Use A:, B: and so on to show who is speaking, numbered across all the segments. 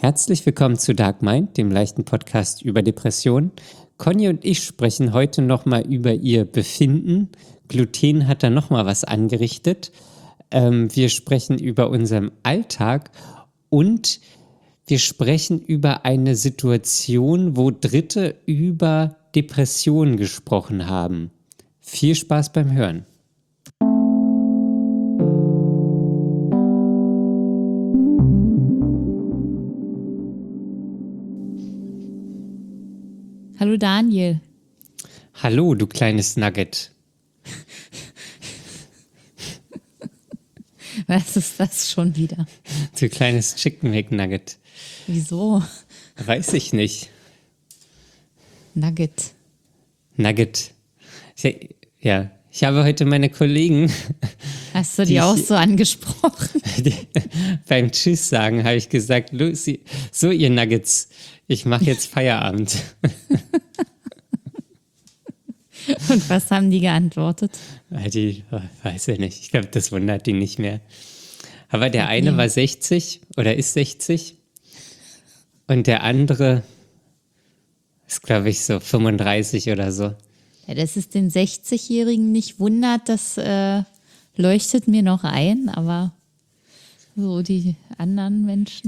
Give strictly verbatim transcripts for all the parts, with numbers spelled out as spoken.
A: Herzlich willkommen zu Dark Mind, dem leichten Podcast über Depressionen. Conny und ich sprechen heute nochmal über ihr Befinden. Gluten hat da nochmal was angerichtet. Ähm, wir sprechen über unseren Alltag und wir sprechen über eine Situation, wo Dritte über Depressionen gesprochen haben. Viel Spaß beim Hören.
B: Hallo Daniel.
A: Hallo, du kleines Nugget.
B: Was ist das schon wieder?
A: Du kleines Chicken McNugget.
B: Wieso?
A: Weiß ich nicht.
B: Nugget.
A: Nugget. Ja, ich habe heute meine Kollegen.
B: Hast du die, die auch so angesprochen?
A: Die, beim Tschüss sagen habe ich gesagt, Lucy, so ihr Nuggets, ich mache jetzt Feierabend.
B: Und was haben die geantwortet?
A: Die, weiß ich nicht, ich glaube, das wundert die nicht mehr. Aber der eine
B: nee.
A: war sechzig oder ist sechzig und der andere ist, glaube ich, so fünfunddreißig oder so.
B: Ja, dass es den sechzigjährigen nicht wundert, das äh, leuchtet mir noch ein, aber so die anderen Menschen.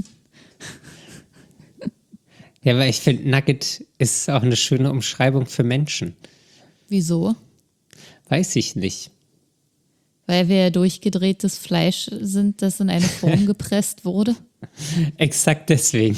A: Ja, aber ich finde, Nugget ist auch eine schöne Umschreibung für Menschen.
B: Wieso?
A: Weiß ich nicht.
B: Weil wir durchgedrehtes Fleisch sind, das in eine Form gepresst wurde.
A: Exakt deswegen.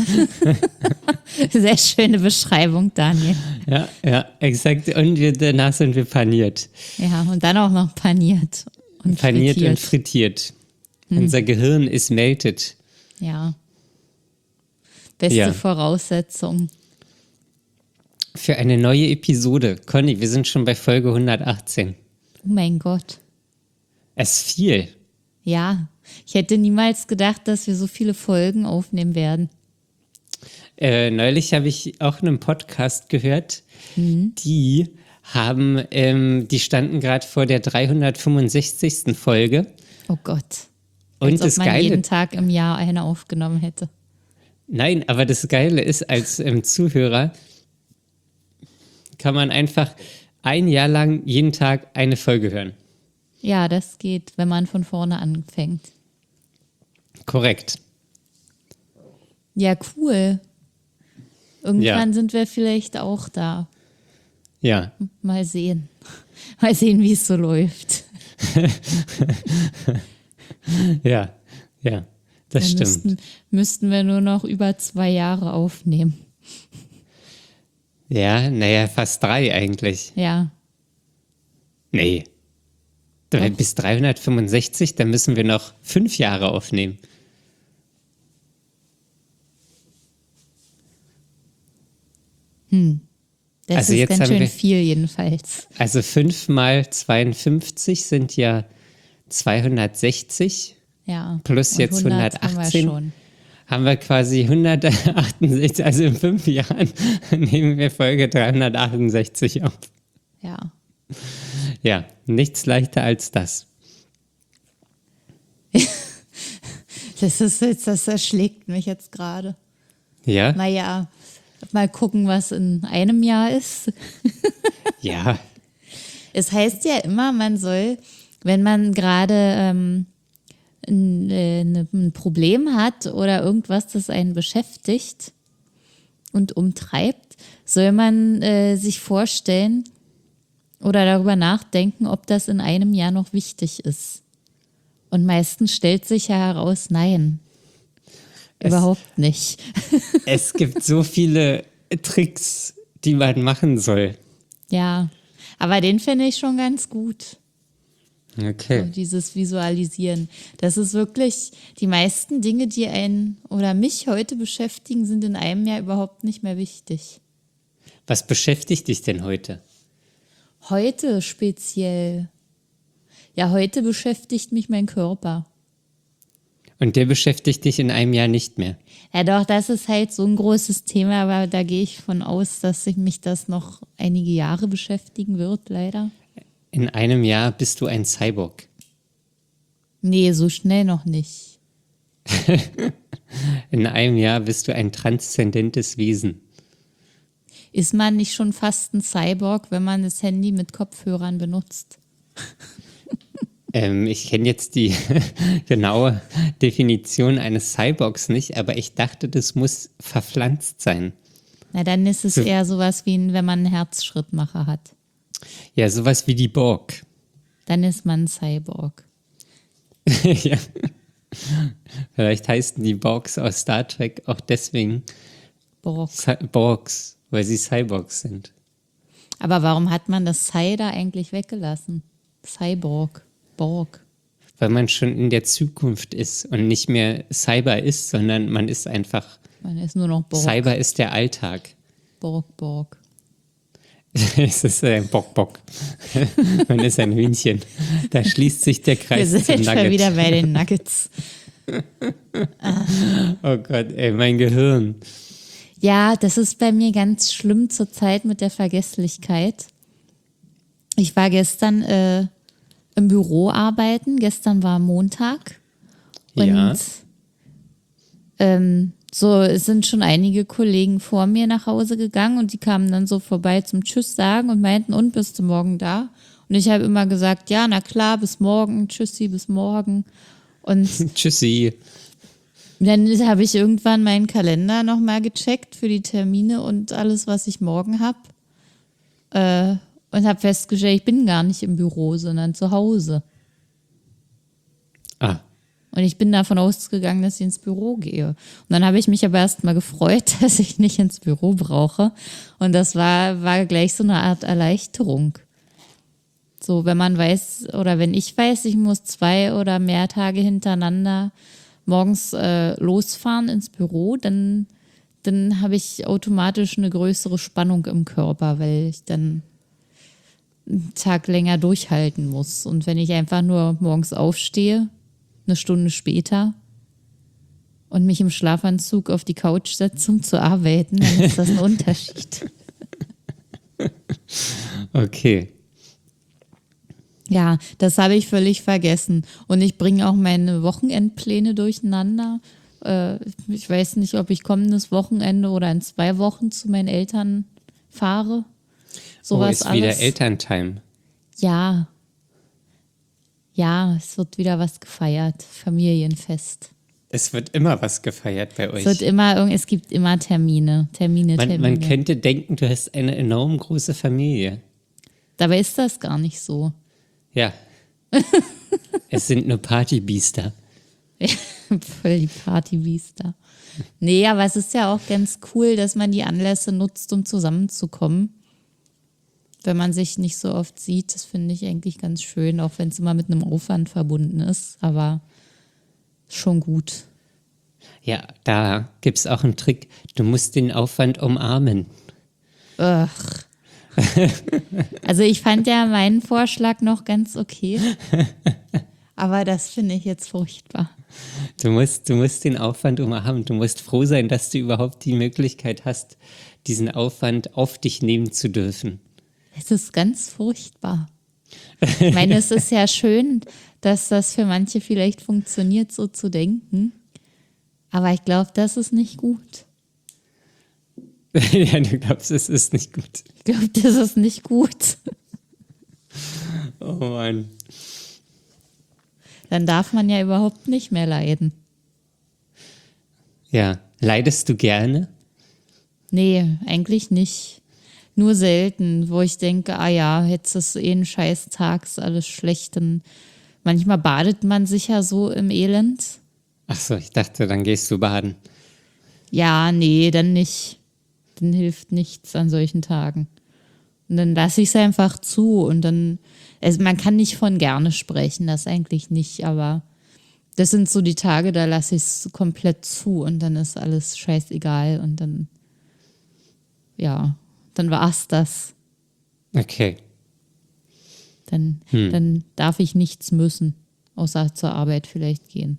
B: Sehr schöne Beschreibung, Daniel.
A: Ja, ja, exakt. Und wir, danach sind wir paniert.
B: Ja, und dann auch noch paniert. Und
A: paniert
B: frittiert.
A: und frittiert.
B: Hm.
A: Unser Gehirn ist melted.
B: Ja. Beste
A: Ja.
B: Voraussetzung.
A: Für eine neue Episode. Conny, wir sind schon bei Folge hundertachtzehn.
B: Oh mein Gott.
A: Es ist viel.
B: Ja, ich hätte niemals gedacht, dass wir so viele Folgen aufnehmen werden.
A: Äh, neulich habe ich auch einen Podcast gehört, mhm. die haben, ähm, die standen gerade vor der dreihundertfünfundsechzigsten Folge.
B: Oh Gott.
A: Und
B: Als
A: das
B: ob man
A: Geile,
B: jeden Tag im Jahr eine aufgenommen hätte.
A: Nein, aber das Geile ist, als ähm, Zuhörer kann man einfach ein Jahr lang jeden Tag eine Folge hören.
B: Ja, das geht, wenn man von vorne anfängt.
A: Korrekt.
B: Ja, cool. Irgendwann
A: Ja.
B: sind wir vielleicht auch da.
A: Ja.
B: Mal sehen. Mal sehen, wie es so läuft.
A: Ja, ja, das
B: Dann
A: stimmt.
B: Müssten, müssten wir nur noch über zwei Jahre aufnehmen.
A: Ja, naja, fast drei eigentlich.
B: Ja.
A: Nee.
B: Doch.
A: Bis dreihundertfünfundsechzig, dann müssen wir noch fünf Jahre aufnehmen.
B: Hm. Das
A: Also
B: ist
A: jetzt
B: ganz
A: haben
B: schön
A: wir-
B: viel jedenfalls.
A: Also fünf mal zweiundfünfzig sind ja zweihundertsechzig.
B: Ja.
A: Plus
B: Und
A: jetzt
B: hundert haben wir
A: hundertachtzehn.
B: schon.
A: Haben wir quasi hundertachtundsechzig, also in fünf Jahren nehmen wir Folge dreihundertachtundsechzig auf.
B: Ja.
A: Ja, nichts leichter als das.
B: Das ist jetzt, das erschlägt mich jetzt gerade.
A: Ja?
B: Naja, mal gucken, was in einem Jahr ist.
A: Ja.
B: Es heißt ja immer, man soll, wenn man gerade ähm, ein, äh, ne- ein Problem hat oder irgendwas, das einen beschäftigt und umtreibt, soll man äh, sich vorstellen oder darüber nachdenken, ob das in einem Jahr noch wichtig ist. Und meistens stellt sich ja heraus, nein,
A: Es-
B: überhaupt nicht.
A: Es gibt so viele Tricks, die man machen soll.
B: Ja, aber den finde ich schon ganz gut. So
A: Okay.
B: dieses Visualisieren. Das ist wirklich, die meisten Dinge, die einen oder mich heute beschäftigen, sind in einem Jahr überhaupt nicht mehr wichtig.
A: Was beschäftigt dich denn heute?
B: Heute speziell. Ja, heute beschäftigt mich mein Körper.
A: Und der beschäftigt dich in einem Jahr nicht mehr.
B: Ja doch, das ist halt so ein großes Thema, aber da gehe ich von aus, dass sich mich das noch einige Jahre beschäftigen wird, leider.
A: In einem Jahr bist du ein Cyborg.
B: Nee, so schnell noch nicht.
A: In einem Jahr bist du ein transzendentes Wesen.
B: Ist man nicht schon fast ein Cyborg, wenn man das Handy mit Kopfhörern benutzt?
A: Ähm, ich kenne jetzt die genaue Definition eines Cyborgs nicht, aber ich dachte, das muss verpflanzt sein.
B: Na, dann ist es
A: So-
B: eher sowas wie, ein- wenn man einen Herzschrittmacher hat.
A: Ja, sowas wie die Borg.
B: Dann ist man ein Cyborg.
A: Ja. Vielleicht heißen die Borgs aus Star Trek auch deswegen
B: Borg.
A: Cy- Borgs, weil sie Cyborgs sind.
B: Aber warum hat man das Cy da eigentlich weggelassen? Cyborg. Borg.
A: Weil man schon in der Zukunft ist und nicht mehr Cyber ist, sondern man ist einfach,
B: Man ist nur noch Borg.
A: Cyber ist der Alltag.
B: Borg, Borg.
A: Es ist ein Bock-Bock. Man ist ein Hühnchen. Da schließt sich der
B: Wir
A: Kreis zum
B: sind schon
A: Nugget.
B: wieder bei den Nuggets.
A: Oh Gott, ey, mein Gehirn.
B: Ja, das ist bei mir ganz schlimm zurzeit mit der Vergesslichkeit. Ich war gestern äh, im Büro arbeiten. Gestern war Montag. Und
A: Ja.
B: ähm, so es sind schon einige Kollegen vor mir nach Hause gegangen und die kamen dann so vorbei zum Tschüss sagen und meinten, und bist du morgen da? Und ich habe immer gesagt, ja, na klar, bis morgen, tschüssi, bis morgen. Und
A: Tschüssi.
B: dann habe ich irgendwann meinen Kalender nochmal gecheckt für die Termine und alles, was ich morgen habe. Äh, und habe festgestellt, ich bin gar nicht im Büro, sondern zu Hause.
A: Ah,
B: Und ich bin davon ausgegangen, dass ich ins Büro gehe. Und dann habe ich mich aber erst mal gefreut, dass ich nicht ins Büro brauche. Und das war, war gleich so eine Art Erleichterung. So, wenn man weiß, oder wenn ich weiß, ich muss zwei oder mehr Tage hintereinander morgens äh, losfahren ins Büro, dann, dann habe ich automatisch eine größere Spannung im Körper, weil ich dann einen Tag länger durchhalten muss. Und wenn ich einfach nur morgens aufstehe, eine Stunde später und mich im Schlafanzug auf die Couch setze, um zu arbeiten, dann ist das ein Unterschied.
A: okay.
B: Ja, das habe ich völlig vergessen. Und ich bringe auch meine Wochenendpläne durcheinander. Äh, ich weiß nicht, ob ich kommendes Wochenende oder in zwei Wochen zu meinen Eltern fahre.
A: Oh,
B: Sowas
A: ist wieder
B: alles.
A: Elterntime.
B: Ja. Ja, es wird wieder was gefeiert. Familienfest.
A: Es wird immer was gefeiert bei euch.
B: Es wird immer, irgend- es gibt immer Termine, Termine,
A: man,
B: Termine.
A: man könnte denken, du hast eine enorm große Familie.
B: Dabei ist das gar nicht so.
A: Ja. Es sind nur Partybiester.
B: Voll die Partybiester. Nee, aber es ist ja auch ganz cool, dass man die Anlässe nutzt, um zusammenzukommen. Wenn man sich nicht so oft sieht, das finde ich eigentlich ganz schön, auch wenn es immer mit einem Aufwand verbunden ist, aber schon gut.
A: Ja, da gibt es auch einen Trick. Du musst den Aufwand umarmen.
B: Ugh. Also ich fand ja meinen Vorschlag noch ganz okay, aber das finde ich jetzt furchtbar.
A: Du musst, du musst den Aufwand umarmen. Du musst froh sein, dass du überhaupt die Möglichkeit hast, diesen Aufwand auf dich nehmen zu dürfen.
B: Es ist ganz furchtbar. Ich meine, es ist ja schön, dass das für manche vielleicht funktioniert, so zu denken. Aber ich glaube, das ist nicht gut.
A: Ja, du glaubst, es ist nicht gut.
B: Ich glaube, das ist nicht gut.
A: Oh Mann.
B: Dann darf man ja überhaupt nicht mehr leiden.
A: Ja, leidest du gerne?
B: Nee, eigentlich nicht. Nur selten, wo ich denke, ah ja, jetzt ist eh ein scheiß Tag, ist alles schlecht. Und manchmal badet man sich ja so im Elend.
A: Ach so, ich dachte, dann gehst du baden.
B: Ja, nee, dann nicht. Dann hilft nichts an solchen Tagen. Und dann lasse ich es einfach zu und dann, also man kann nicht von gerne sprechen, das eigentlich nicht, aber das sind so die Tage, da lasse ich es komplett zu und dann ist alles scheißegal und dann, ja, dann war es das.
A: Okay.
B: Dann,
A: Hm.
B: dann darf ich nichts müssen, außer zur Arbeit vielleicht gehen.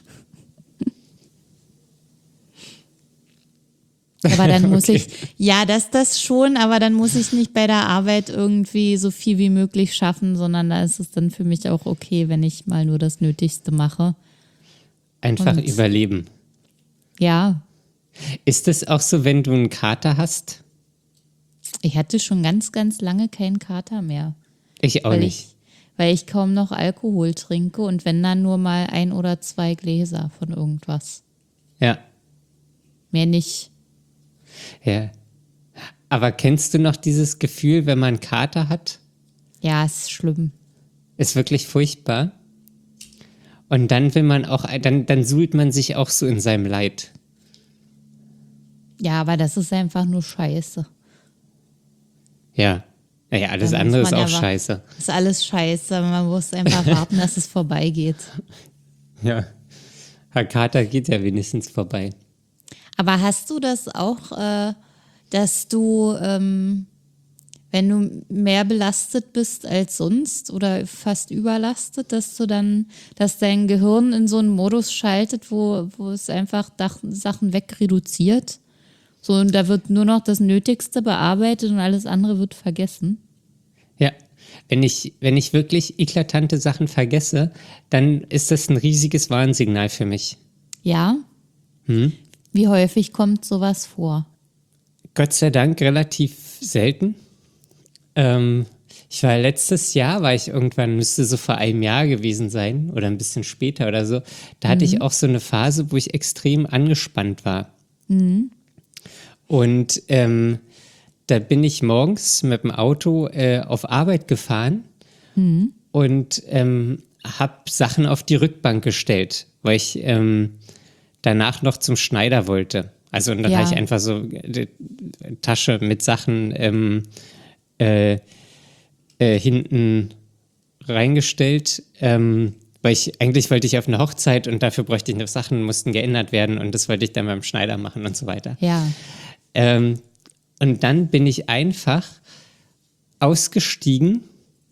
B: Aber dann muss
A: Okay.
B: ich, ja, das, das schon, aber dann muss ich nicht bei der Arbeit irgendwie so viel wie möglich schaffen, sondern da ist es dann für mich auch okay, wenn ich mal nur das Nötigste mache.
A: Einfach
B: Und-
A: überleben.
B: Ja,
A: Ist es auch so, wenn du einen Kater hast?
B: ich hatte schon ganz, ganz lange keinen Kater mehr.
A: Ich auch
B: weil
A: nicht.
B: ich, weil ich kaum noch Alkohol trinke und wenn dann nur mal ein oder zwei Gläser von irgendwas.
A: Ja,
B: Mehr nicht.
A: ja. Aber kennst du noch dieses Gefühl, wenn man einen Kater hat?
B: Ja, ist schlimm.
A: Ist wirklich furchtbar. Und dann will man auch, dann, dann suhlt man sich auch so in seinem Leid.
B: Ja, aber das ist einfach nur scheiße.
A: Ja. Naja, alles
B: Da muss
A: andere ist
B: man
A: auch
B: ja wa-
A: scheiße.
B: Ist alles scheiße. Man muss einfach warten, dass es vorbeigeht.
A: Ja. Herr Kater geht ja wenigstens vorbei.
B: Aber hast du das auch, äh, dass du, ähm, wenn du mehr belastet bist als sonst oder fast überlastet, dass du dann, dass dein Gehirn in so einen Modus schaltet, wo, wo es einfach Dach, Sachen wegreduziert? So, und da wird nur noch das Nötigste bearbeitet und alles andere wird vergessen.
A: Ja. Wenn ich, wenn ich wirklich eklatante Sachen vergesse, dann ist das ein riesiges Warnsignal für mich.
B: Ja?
A: Hm?
B: Wie häufig kommt sowas vor?
A: Gott sei Dank relativ selten. Ähm, ich war letztes Jahr, war ich irgendwann, müsste so vor einem Jahr gewesen sein oder ein bisschen später oder so. Da hatte ich auch so eine Phase, wo ich extrem angespannt war. Und ähm, da bin ich morgens mit dem Auto äh, auf Arbeit gefahren und ähm, habe Sachen auf die Rückbank gestellt, weil ich ähm, danach noch zum Schneider wollte. Also und dann
B: Ja.
A: habe ich einfach so eine Tasche mit Sachen ähm, äh, äh, hinten reingestellt, ähm, weil ich eigentlich wollte ich auf eine Hochzeit und dafür bräuchte ich noch Sachen, mussten geändert werden und das wollte ich dann beim Schneider machen und so weiter.
B: Ja.
A: Ähm, und dann bin ich einfach ausgestiegen,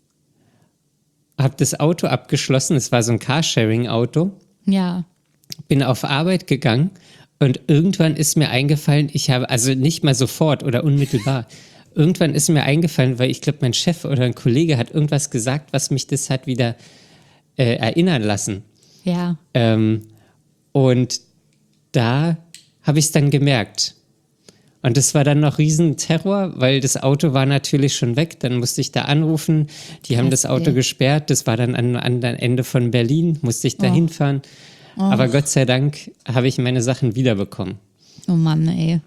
A: habe das Auto abgeschlossen, es war so ein Carsharing-Auto,
B: Ja.
A: bin auf Arbeit gegangen und irgendwann ist mir eingefallen, ich habe, also nicht mal sofort oder unmittelbar, irgendwann ist mir eingefallen, weil ich glaube, mein Chef oder ein Kollege hat irgendwas gesagt, was mich das hat wieder äh, erinnern lassen.
B: Ja.
A: Ähm, und da habe ich es dann gemerkt. Und das war dann noch Riesenterror, weil das Auto war natürlich schon weg. Dann musste ich da anrufen. Die haben
B: Krass,
A: das Auto
B: ey.
A: gesperrt. Das war dann am anderen Ende von Berlin. Musste ich da
B: Oh.
A: hinfahren. Aber Gott sei Dank habe ich meine Sachen wiederbekommen.
B: Oh Mann, ey.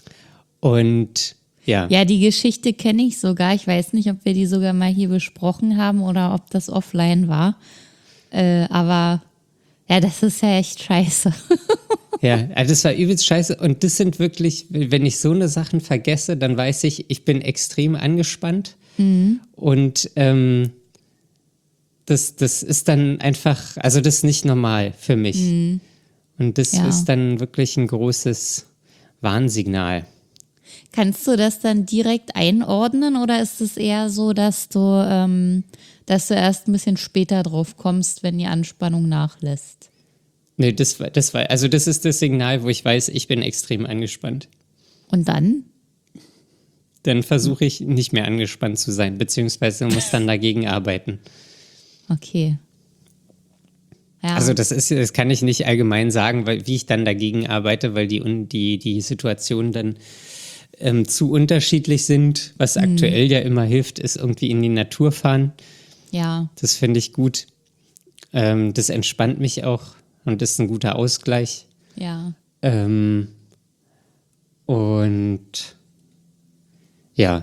A: Und ja,
B: Ja, die Geschichte kenne ich sogar. Ich weiß nicht, ob wir die sogar mal hier besprochen haben oder ob das offline war. Äh, aber ja, das ist ja echt scheiße.
A: ja, also das war übelst scheiße. Und das sind wirklich, wenn ich so eine Sachen vergesse, dann weiß ich, ich bin extrem angespannt. Und ähm, das, das ist dann einfach, also das ist nicht normal für mich. Und das
B: Ja.
A: ist dann wirklich ein großes Warnsignal.
B: Kannst du das dann direkt einordnen oder ist es eher so, dass du, ähm, dass du erst ein bisschen später drauf kommst, wenn die Anspannung nachlässt?
A: Nee, das war, das war, also das ist das Signal, wo ich weiß, ich bin extrem angespannt.
B: Und dann?
A: Dann versuche ich nicht mehr angespannt zu sein, beziehungsweise muss dann dagegen arbeiten.
B: Okay. Ja.
A: Also das ist, das kann ich nicht allgemein sagen, weil, wie ich dann dagegen arbeite, weil die, un- die, die Situationen dann ähm, zu unterschiedlich sind. Was aktuell ja immer hilft, ist irgendwie in die Natur fahren.
B: ja.
A: Das finde ich gut. Ähm, das entspannt mich auch und ist ein guter Ausgleich.
B: Ja.
A: Ähm, und ja.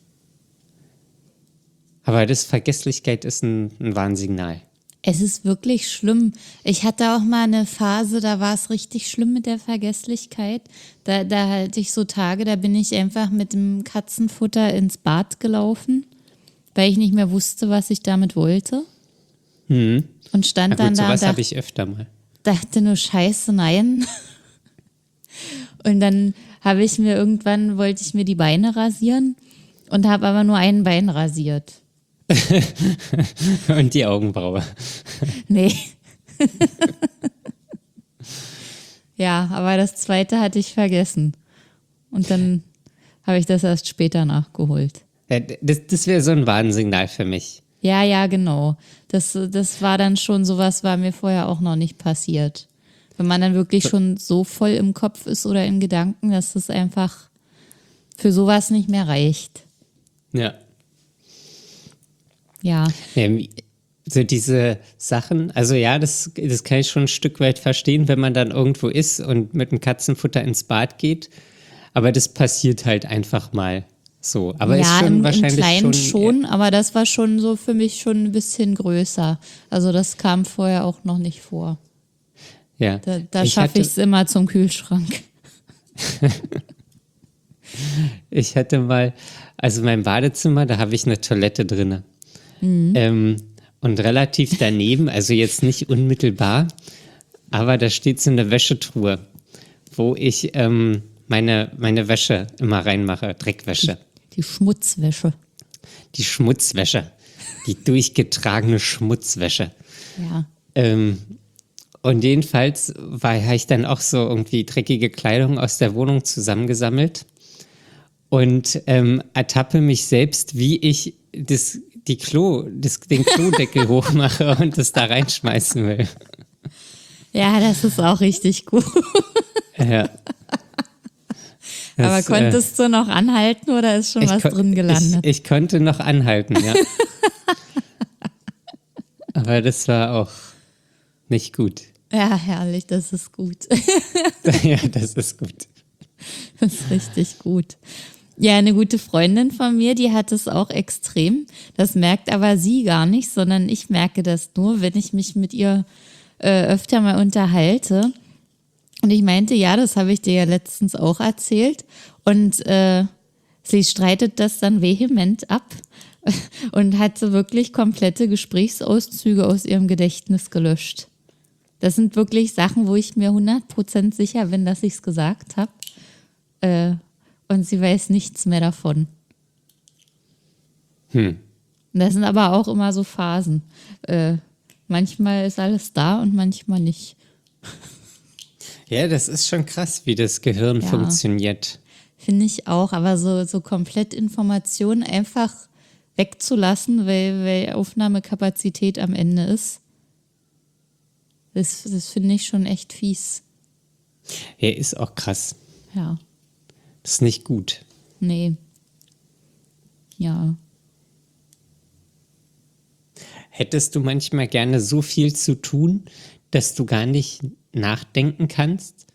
A: Aber das Vergesslichkeit ist ein, ein Warnsignal.
B: Es ist wirklich schlimm. Ich hatte auch mal eine Phase, da war es richtig schlimm mit der Vergesslichkeit. Da, da hatte ich so Tage, da bin ich einfach mit dem Katzenfutter ins Bad gelaufen, weil ich nicht mehr wusste, was ich damit wollte.
A: Hm.
B: Und stand
A: Na
B: dann
A: gut,
B: da und
A: sowas habe
B: dachte,
A: ich öfter mal.
B: dachte nur Scheiße, nein. Und dann habe ich mir irgendwann, wollte ich mir die Beine rasieren und habe aber nur ein Bein rasiert.
A: Und die Augenbraue.
B: Nee. Ja, aber das zweite hatte ich vergessen. Und dann habe ich das erst später nachgeholt.
A: Ja, das das wäre so ein Warnsignal für mich.
B: Ja, ja, genau. Das, das war dann schon, sowas war mir vorher auch noch nicht passiert. Wenn man dann wirklich schon so voll im Kopf ist oder in Gedanken, dass es einfach für sowas nicht mehr reicht.
A: Ja.
B: Ja.
A: Ähm, so diese Sachen, also ja, das, das kann ich schon ein Stück weit verstehen, wenn man dann irgendwo ist und mit dem Katzenfutter ins Bad geht. Aber das passiert halt einfach mal so. Aber
B: ja,
A: ist schon
B: im,
A: wahrscheinlich
B: im Kleinen
A: schon,
B: schon, aber das war schon so für mich schon ein bisschen größer. Also das kam vorher auch noch nicht vor.
A: Ja.
B: Da, da
A: Ich
B: schaffe
A: hatte-
B: ich es immer zum Kühlschrank.
A: Ich hatte mal, also mein Badezimmer, da habe ich eine Toilette drinne. Ähm, und relativ daneben, also jetzt nicht unmittelbar, aber da steht so eine Wäschetruhe, wo ich ähm, meine, meine Wäsche immer reinmache, Dreckwäsche.
B: Die Schmutzwäsche.
A: Die Schmutzwäsche, die durchgetragene Schmutzwäsche.
B: Ja.
A: Ähm, und jedenfalls war, habe ich dann auch so irgendwie dreckige Kleidung aus der Wohnung zusammengesammelt und ähm, ertappe mich selbst, wie ich das, die Klo, das, den Klodeckel hochmache und das da reinschmeißen will.
B: Ja, das ist auch richtig gut. Aber
A: Ja. Das, äh,
B: konntest du noch anhalten oder ist schon
A: ich
B: was
A: kon-
B: drin gelandet?
A: Ich, ich konnte noch anhalten, ja. Aber das war auch nicht gut.
B: Ja, herrlich, das ist gut.
A: Ja, das ist gut.
B: Das ist richtig gut. Ja, eine gute Freundin von mir, die hat es auch extrem. Das merkt aber sie gar nicht, sondern ich merke das nur, wenn ich mich mit ihr äh, öfter mal unterhalte. Und ich meinte, ja, das habe ich dir ja letztens auch erzählt. Und äh, sie streitet das dann vehement ab und hat so wirklich komplette Gesprächsauszüge aus ihrem Gedächtnis gelöscht. Das sind wirklich Sachen, wo ich mir hundert Prozent sicher bin, dass ich es gesagt habe. Äh, und sie weiß nichts mehr davon.
A: Hm.
B: Das sind aber auch immer so Phasen. Äh, manchmal ist alles da und manchmal nicht.
A: Ja, das ist schon krass, wie das Gehirn
B: Ja.
A: funktioniert.
B: Finde ich auch, aber so, so komplett Informationen einfach wegzulassen, weil, weil Aufnahmekapazität am Ende ist, das, das finde ich schon echt fies.
A: Ja, ist auch krass.
B: Ja,
A: Das ist nicht gut.
B: nee. Ja.
A: Hättest du manchmal gerne so viel zu tun, dass du gar nicht nachdenken kannst?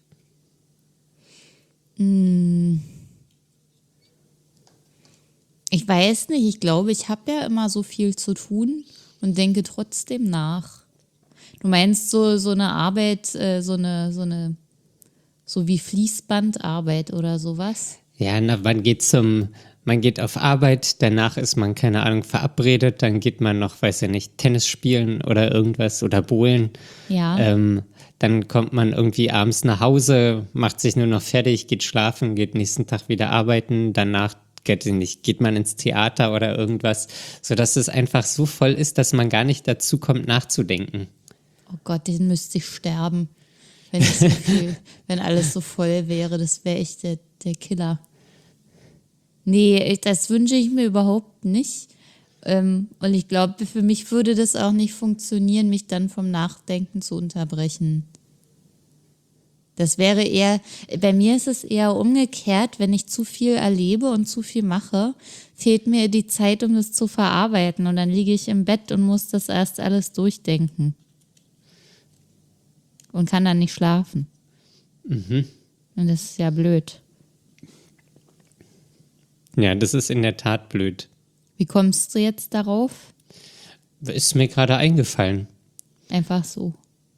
B: Ich weiß nicht, ich glaube, ich habe ja immer so viel zu tun und denke trotzdem nach. Du meinst so, so eine Arbeit, äh, so eine, so eine, so wie Fließbandarbeit oder sowas?
A: Ja, na, man geht zum, man geht auf Arbeit, danach ist man, keine Ahnung, verabredet, dann geht man noch, weiß ja nicht, Tennis spielen oder irgendwas oder bowlen.
B: Ja.
A: Ähm, dann kommt man irgendwie abends nach Hause, macht sich nur noch fertig, geht schlafen, geht nächsten Tag wieder arbeiten, danach geht, nicht, geht man ins Theater oder irgendwas, sodass es einfach so voll ist, dass man gar nicht dazu kommt, nachzudenken.
B: Oh Gott, den müsste ich sterben, wenn, ich so viel, wenn alles so voll wäre. Das wäre echt der, der Killer. Nee, ich- das wünsche ich mir überhaupt nicht. Ähm, und ich glaube, für mich würde das auch nicht funktionieren, mich dann vom Nachdenken zu unterbrechen. Das wäre eher, bei mir ist es eher umgekehrt, wenn ich zu viel erlebe und zu viel mache, fehlt mir die Zeit, um das zu verarbeiten. Und dann liege ich im Bett und muss das erst alles durchdenken. Und kann dann nicht schlafen.
A: Mhm.
B: Und das ist ja blöd.
A: Ja, das ist in der Tat blöd.
B: Wie kommst du jetzt darauf?
A: Ist mir gerade eingefallen.
B: Einfach so.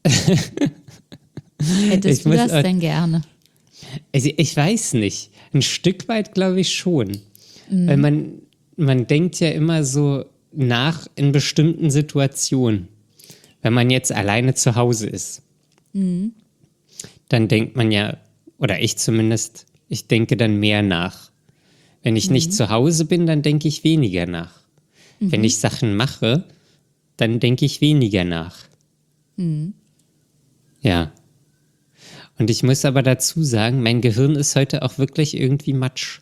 B: Hättest
A: Ich
B: du
A: muss,
B: das
A: äh,
B: denn gerne?
A: Also ich weiß nicht. Ein Stück weit glaube ich schon. Weil man, man denkt ja immer so nach in bestimmten Situationen. Wenn man jetzt alleine zu Hause ist, dann denkt man ja, oder ich zumindest, ich denke dann mehr nach. Wenn ich nicht zu Hause bin, dann denke ich weniger nach. Wenn ich Sachen mache, dann denke ich weniger nach. Ja. Und ich muss aber dazu sagen, mein Gehirn ist heute auch wirklich irgendwie matsch.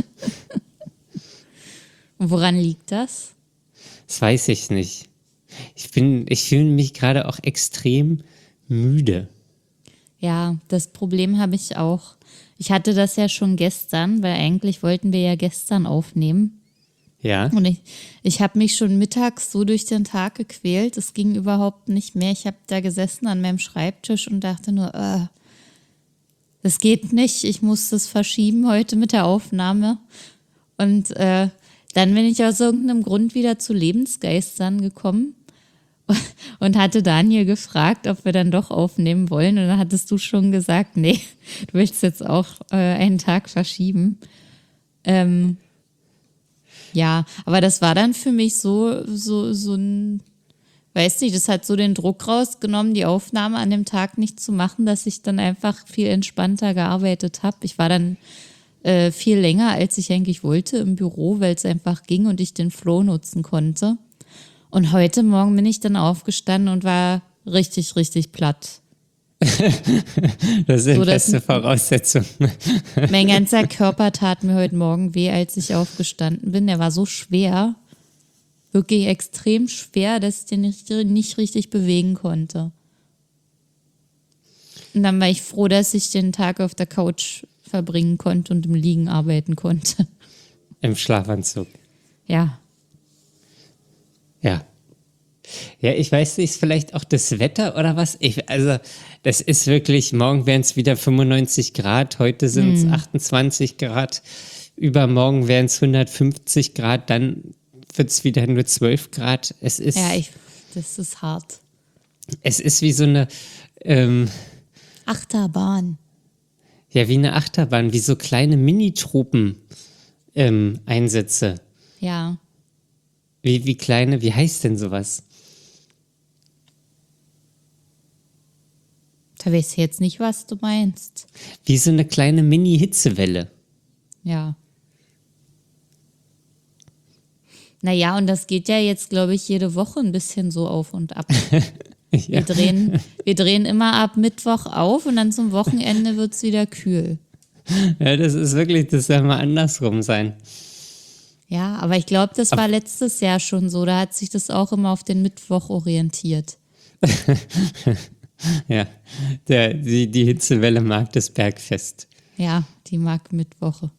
B: Und woran liegt das?
A: Das weiß ich nicht. Ich bin, ich fühle mich gerade auch extrem müde.
B: Ja, das Problem habe ich auch. Ich hatte das ja schon gestern, weil eigentlich wollten wir ja gestern aufnehmen.
A: Ja.
B: Und ich, ich habe mich schon mittags so durch den Tag gequält. Es ging überhaupt nicht mehr. Ich habe da gesessen an meinem Schreibtisch und dachte nur, äh, das geht nicht. Ich muss das verschieben heute mit der Aufnahme. Und äh, dann bin ich aus irgendeinem Grund wieder zu Lebensgeistern gekommen und hatte Daniel gefragt, ob wir dann doch aufnehmen wollen. Und dann hattest du schon gesagt, nee, du willst jetzt auch äh, einen Tag verschieben. Ähm, ja, aber das war dann für mich so, so, so ein, weiß nicht, das hat so den Druck rausgenommen, die Aufnahme an dem Tag nicht zu machen, dass ich dann einfach viel entspannter gearbeitet habe. Ich war dann äh, viel länger, als ich eigentlich wollte im Büro, weil es einfach ging und ich den Flow nutzen konnte. Und heute Morgen bin ich dann aufgestanden und war richtig, richtig platt.
A: Das sind
B: So, dass
A: beste Voraussetzungen.
B: Mein ganzer Körper tat mir heute Morgen weh, als ich aufgestanden bin. Der war so schwer, wirklich extrem schwer, dass ich den nicht, nicht richtig bewegen konnte. Und dann war ich froh, dass ich den Tag auf der Couch verbringen konnte und im Liegen arbeiten konnte.
A: Im Schlafanzug.
B: Ja.
A: Ja. Ja, ich weiß nicht, ist vielleicht auch das Wetter oder was? Ich, also, das ist wirklich, morgen wären es wieder fünfundneunzig Grad, heute sind es mm. achtundzwanzig Grad, übermorgen wären es hundertfünfzig Grad, dann wird es wieder nur zwölf Grad. Es ist,
B: ja, ich, das ist hart.
A: Es ist wie so eine ähm,
B: Achterbahn.
A: Ja, wie eine Achterbahn, wie so kleine Mini-Tropen-Einsätze. Ähm,
B: ja.
A: Wie, wie kleine, wie heißt denn sowas?
B: Da weiß ich jetzt nicht, was du meinst.
A: Wie so eine kleine Mini-Hitzewelle.
B: Ja. Naja, und das geht ja jetzt, glaube ich, jede Woche ein bisschen so auf und ab. Ja. Wir drehen, wir drehen immer ab Mittwoch auf und dann zum Wochenende wird es wieder kühl.
A: Ja, das ist wirklich, das soll mal andersrum sein.
B: Ja, aber ich glaube, das war letztes Jahr schon so. Da hat sich das auch immer auf den Mittwoch orientiert.
A: Ja, der, die, die Hitzewelle mag das Bergfest.
B: Ja, die mag Mittwoche.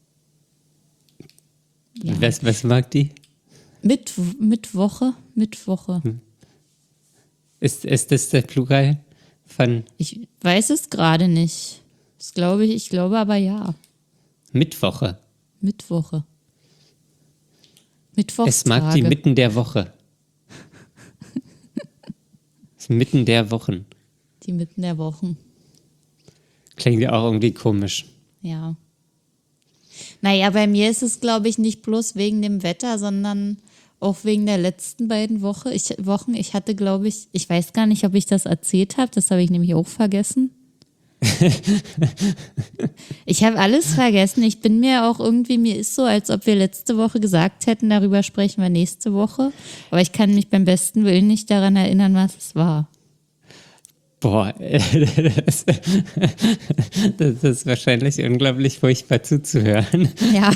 A: Ja. Was, was mag die?
B: Mit, Mittwoche, Mittwoche.
A: Hm. Ist, ist das der Plural von?
B: Ich weiß es gerade nicht. Das glaube ich, ich glaube aber ja.
A: Mittwoche.
B: Mittwoche. Mittwochstage.
A: Es mag die mitten der Woche. Mitten der Wochen.
B: Die mitten der Wochen.
A: Klingt ja auch irgendwie komisch.
B: Ja. Naja, bei mir ist es, glaube ich, nicht bloß wegen dem Wetter, sondern auch wegen der letzten beiden Woche. Ich, Wochen. Ich hatte, glaube ich, ich weiß gar nicht, ob ich das erzählt habe. Das habe ich nämlich auch vergessen. Ich habe alles vergessen. Ich bin mir auch irgendwie, mir ist so, als ob wir letzte Woche gesagt hätten, darüber sprechen wir nächste Woche. Aber ich kann mich beim besten Willen nicht daran erinnern, was es war.
A: Boah, das, das ist wahrscheinlich unglaublich furchtbar zuzuhören.
B: Ja.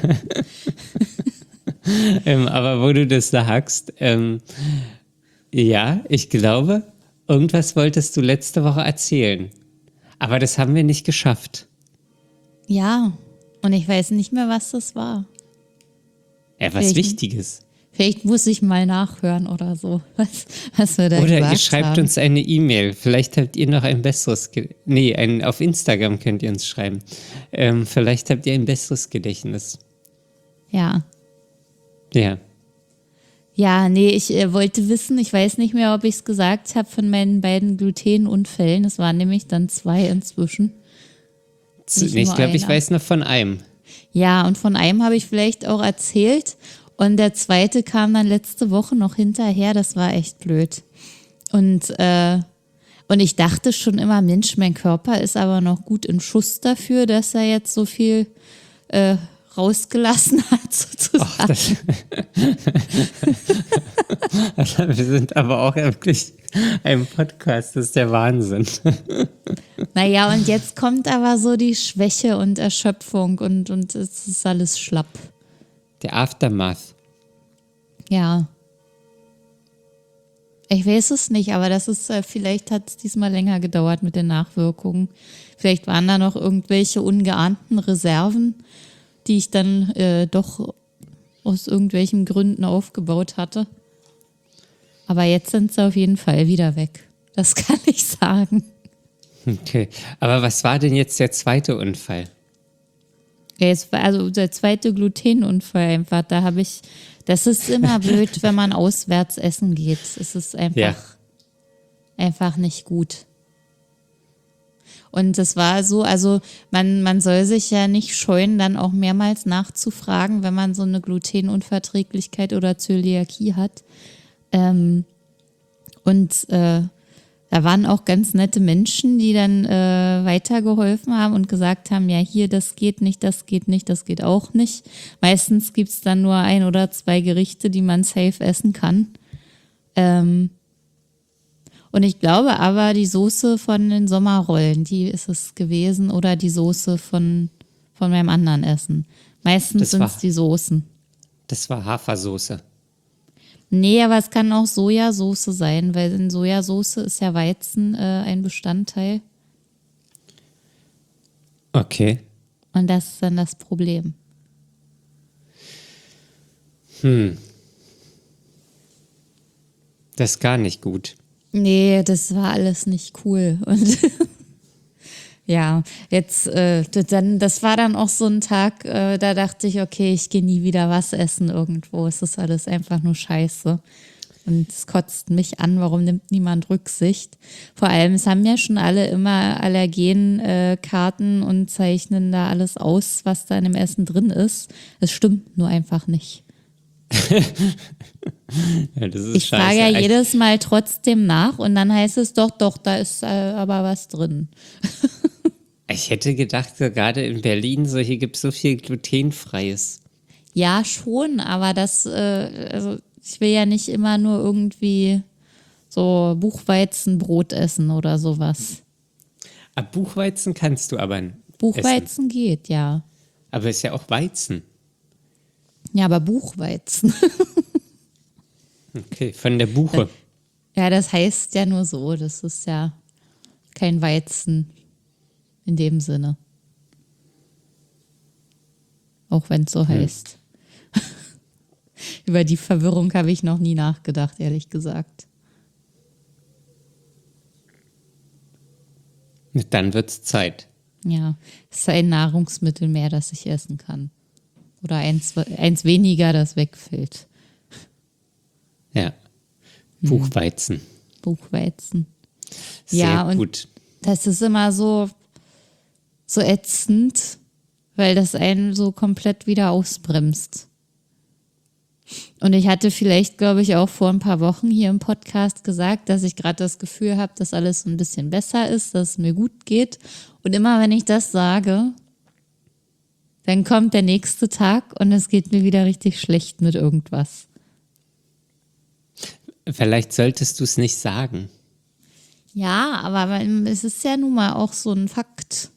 A: ähm, aber wo du das sagst, ähm, ja, ich glaube, irgendwas wolltest du letzte Woche erzählen. Aber das haben wir nicht geschafft.
B: Ja, und ich weiß nicht mehr, was das war.
A: Ja, was
B: vielleicht,
A: Wichtiges.
B: Vielleicht muss ich mal nachhören oder so, was, was wir da
A: Oder
B: gesagt
A: ihr schreibt
B: haben.
A: uns eine E-Mail. Vielleicht habt ihr noch ein besseres... Ge- nee, ein, auf Instagram könnt ihr uns schreiben. Ähm, vielleicht habt ihr ein besseres Gedächtnis.
B: Ja.
A: Ja.
B: Ja, nee, ich äh, wollte wissen, ich weiß nicht mehr, ob ich es gesagt habe, von meinen beiden Glutenunfällen. Es waren nämlich dann zwei inzwischen.
A: Nicht nee, ich glaube, ich weiß noch von einem.
B: Ja, und von einem habe ich vielleicht auch erzählt. Und der zweite kam dann letzte Woche noch hinterher. Das war echt blöd. Und, äh, und ich dachte schon immer, Mensch, mein Körper ist aber noch gut in Schuss dafür, dass er jetzt so viel äh, rausgelassen hat, sozusagen.
A: Och, das also, wir sind aber auch wirklich ein Podcast, das ist der Wahnsinn.
B: Naja, und jetzt kommt aber so die Schwäche und Erschöpfung und, und es ist alles schlapp.
A: Der Aftermath.
B: Ja. Ich weiß es nicht, aber das ist, äh, vielleicht hat es diesmal länger gedauert mit den Nachwirkungen. Vielleicht waren da noch irgendwelche ungeahnten Reserven, die ich dann äh, doch aus irgendwelchen Gründen aufgebaut hatte. Aber jetzt sind sie auf jeden Fall wieder weg. Das kann ich sagen.
A: Okay, aber was war denn jetzt der zweite Unfall?
B: Ja, es war also der zweite Glutenunfall einfach. Da habe ich, das ist immer blöd, wenn man auswärts essen geht. Es ist einfach,
A: Ja.
B: einfach nicht gut. Und das war so, also man, man soll sich ja nicht scheuen, dann auch mehrmals nachzufragen, wenn man so eine Glutenunverträglichkeit oder Zöliakie hat. Ähm, und äh, da waren auch ganz nette Menschen, die dann äh, weitergeholfen haben und gesagt haben, ja hier, das geht nicht, das geht nicht, das geht auch nicht. Meistens gibt es dann nur ein oder zwei Gerichte, die man safe essen kann. Ähm, und ich glaube aber, die Soße von den Sommerrollen, die ist es gewesen, oder die Soße von, von meinem anderen Essen. Meistens
A: Das
B: sind es
A: war-
B: die Soßen.
A: Das war Hafersoße.
B: Nee, aber es kann auch Sojasauce sein, weil in Sojasauce ist ja Weizen äh, ein Bestandteil.
A: Okay.
B: Und das ist dann das Problem.
A: Das ist gar nicht gut.
B: Nee, das war alles nicht cool. Und ja, jetzt, äh, das dann, das war dann auch so ein Tag, äh, da dachte ich, okay, ich gehe nie wieder was essen irgendwo. Es ist alles einfach nur Scheiße. Und es kotzt mich an, warum nimmt niemand Rücksicht? Vor allem, es haben ja schon alle immer Allergenkarten und zeichnen da alles aus, was da in dem Essen drin ist. Es stimmt nur einfach nicht.
A: Ja, das ist
B: Ich
A: scheiße.
B: frage ja
A: Eigentlich-
B: jedes Mal trotzdem nach und dann heißt es doch, doch, da ist äh, aber was drin.
A: Ich hätte gedacht, so gerade in Berlin, so hier gibt es so viel glutenfreies.
B: Ja, schon, aber das, äh, also ich will ja nicht immer nur irgendwie so Buchweizenbrot essen oder sowas.
A: Ab Buchweizen kannst du aber essen.
B: Buchweizen geht, ja.
A: Aber ist ja auch Weizen.
B: Ja, aber Buchweizen.
A: Okay, von der Buche.
B: Ja, das heißt ja nur so, das ist ja kein Weizen in dem Sinne. Auch wenn es so heißt. Über die Verwirrung habe ich noch nie nachgedacht, ehrlich gesagt.
A: Dann wird's Zeit.
B: Ja, es ist ein Nahrungsmittel mehr, das ich essen kann. Oder eins, eins weniger, das wegfällt.
A: Ja.
B: Hm.
A: Buchweizen.
B: Buchweizen.
A: Sehr
B: Ja, und
A: gut.
B: das ist immer so, so ätzend, weil das einen so komplett wieder ausbremst. Und ich hatte vielleicht, glaube ich, auch vor ein paar Wochen hier im Podcast gesagt, dass ich gerade das Gefühl habe, dass alles ein bisschen besser ist, dass es mir gut geht. Und immer wenn ich das sage, dann kommt der nächste Tag und es geht mir wieder richtig schlecht mit irgendwas.
A: Vielleicht solltest du es nicht sagen.
B: Ja, aber es ist ja nun mal auch so ein Fakt.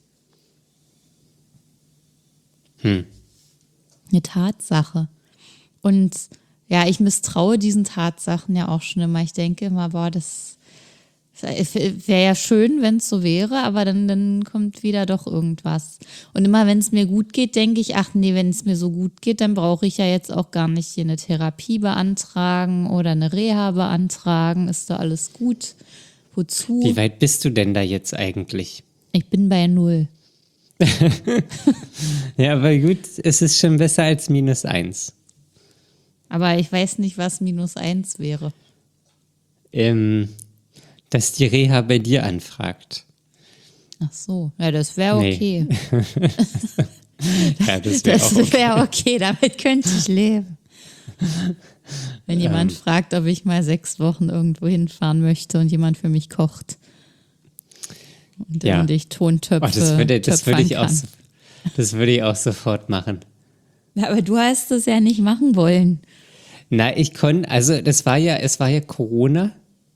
A: Hm.
B: Eine Tatsache. Und ja, ich misstraue diesen Tatsachen ja auch schon immer. Ich denke immer, boah, das wäre ja schön, wenn es so wäre, aber dann, dann kommt wieder doch irgendwas. Und immer, wenn es mir gut geht, denke ich, ach nee, wenn es mir so gut geht, dann brauche ich ja jetzt auch gar nicht hier eine Therapie beantragen oder eine Reha beantragen. Ist doch alles gut. Wozu?
A: Wie weit bist du denn da jetzt eigentlich?
B: Ich bin bei null.
A: Ja, aber gut, es ist schon besser als minus eins.
B: Aber ich weiß nicht, was minus eins wäre.
A: Ähm, dass die Reha bei dir anfragt.
B: Ach so, ja, das wäre
A: Nee.
B: okay.
A: Ja, das wäre auch
B: Das
A: okay.
B: wäre okay, damit könnte ich leben. Wenn jemand
A: Ähm.
B: fragt, ob ich mal sechs Wochen irgendwo hinfahren möchte und jemand für mich kocht. Und,
A: Ja.
B: und ich Tontöpfe
A: Oh, das würde, das würde
B: töpfern
A: ich auch,
B: kann.
A: so- das würde ich auch sofort machen.
B: Ja, aber du hast es ja nicht machen wollen.
A: Na, ich konnte, also das war ja, es war ja Corona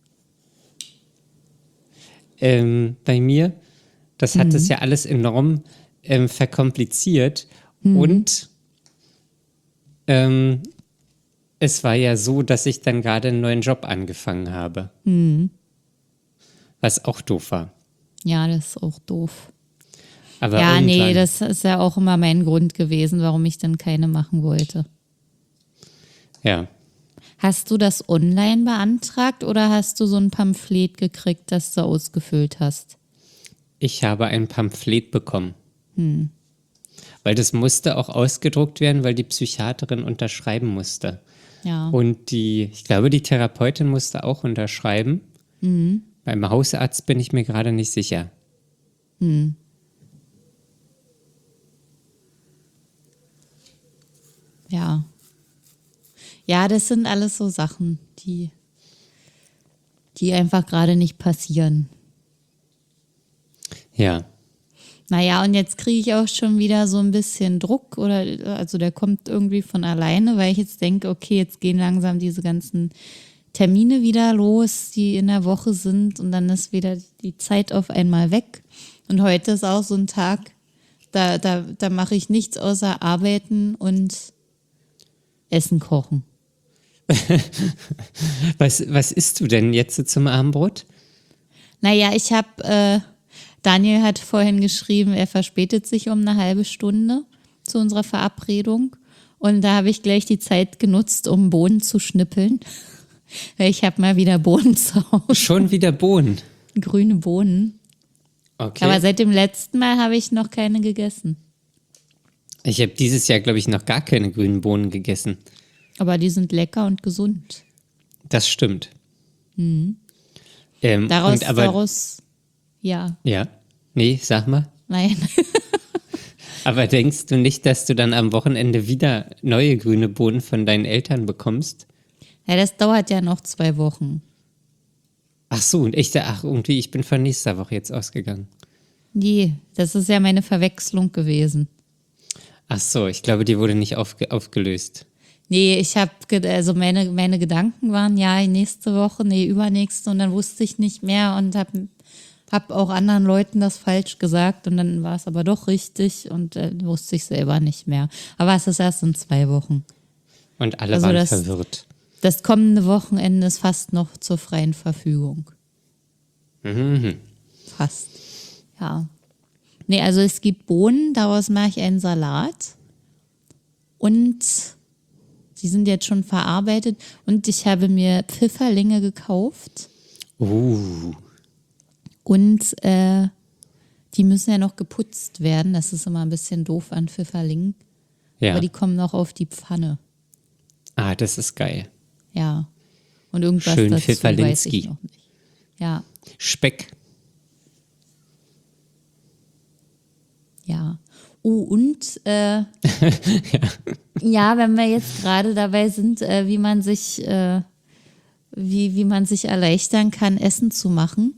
A: ähm, bei mir. Das hat das ja alles enorm ähm, verkompliziert. Und ähm, es war ja so, dass ich dann gerade einen neuen Job angefangen habe.
B: Hm.
A: Was auch doof war.
B: Ja, das ist auch doof.
A: Aber
B: Ja, nee,
A: irgendwann-
B: das ist ja auch immer mein Grund gewesen, warum ich dann keine machen wollte.
A: Ja.
B: Hast du das online beantragt oder hast du so ein Pamphlet gekriegt, das du ausgefüllt hast?
A: Ich habe ein Pamphlet bekommen. Hm. Weil das musste auch ausgedruckt werden, weil die Psychiaterin unterschreiben musste.
B: Ja.
A: Und die, ich glaube, die Therapeutin musste auch unterschreiben.
B: Mhm.
A: Beim Hausarzt bin ich mir gerade nicht sicher.
B: Hm. Ja. Ja, das sind alles so Sachen, die, die einfach gerade nicht passieren.
A: Ja.
B: Naja, und jetzt kriege ich auch schon wieder so ein bisschen Druck oder also der kommt irgendwie von alleine, weil ich jetzt denke, okay, jetzt gehen langsam diese ganzen Termine wieder los, die in der Woche sind und dann ist wieder die Zeit auf einmal weg. Und heute ist auch so ein Tag, da, da, da mache ich nichts außer arbeiten und Essen kochen.
A: Was, was isst du denn jetzt so zum Abendbrot?
B: Naja, ich habe, äh, Daniel hat vorhin geschrieben, er verspätet sich um eine halbe Stunde zu unserer Verabredung. Und da habe ich gleich die Zeit genutzt, um Bohnen zu schnippeln. Weil ich habe mal wieder Bohnen zu Hause.
A: Schon wieder Bohnen.
B: Grüne Bohnen.
A: Okay.
B: Aber seit dem letzten Mal habe ich noch keine gegessen.
A: Ich habe dieses Jahr, glaube ich, noch gar keine grünen Bohnen gegessen.
B: Aber die sind lecker und gesund.
A: Das stimmt. Mhm. Ähm,
B: Daraus,
A: und aber,
B: daraus, ja,
A: ja, nee, sag mal.
B: nein.
A: Aber denkst du nicht, dass du dann am Wochenende wieder neue grüne Bohnen von deinen Eltern bekommst?
B: Ja, das dauert ja noch zwei Wochen.
A: Ach so, und ich, ach, irgendwie, ich bin von nächster Woche jetzt ausgegangen.
B: Nee, das ist ja meine Verwechslung gewesen.
A: Ach so, ich glaube, die wurde nicht aufge aufgelöst.
B: Nee, ich habe, also meine, meine Gedanken waren, ja, nächste Woche, nee, übernächste und dann wusste ich nicht mehr und habe hab auch anderen Leuten das falsch gesagt und dann war es aber doch richtig und äh, wusste ich selber nicht mehr. Aber es ist erst in zwei Wochen.
A: Und alle
B: Also
A: waren
B: das-
A: verwirrt.
B: Das kommende Wochenende ist fast noch zur freien Verfügung.
A: Mhm.
B: Fast. Ja. Nee, also es gibt Bohnen, daraus mache ich einen Salat. Und die sind jetzt schon verarbeitet. Und ich habe mir Pfifferlinge gekauft.
A: Uh,
B: Und äh, die müssen ja noch geputzt werden. Das ist immer ein bisschen doof an Pfifferlingen.
A: ja.
B: Aber die kommen noch auf die Pfanne.
A: Ah, das ist geil.
B: Ja. Und irgendwas
A: Schön
B: dazu weiß
A: Pfifferlinski.
B: ich noch nicht. Ja.
A: Speck.
B: Ja. Oh, und äh, ja. ja, wenn wir jetzt gerade dabei sind, äh, wie man sich, äh, wie, wie man sich erleichtern kann, Essen zu machen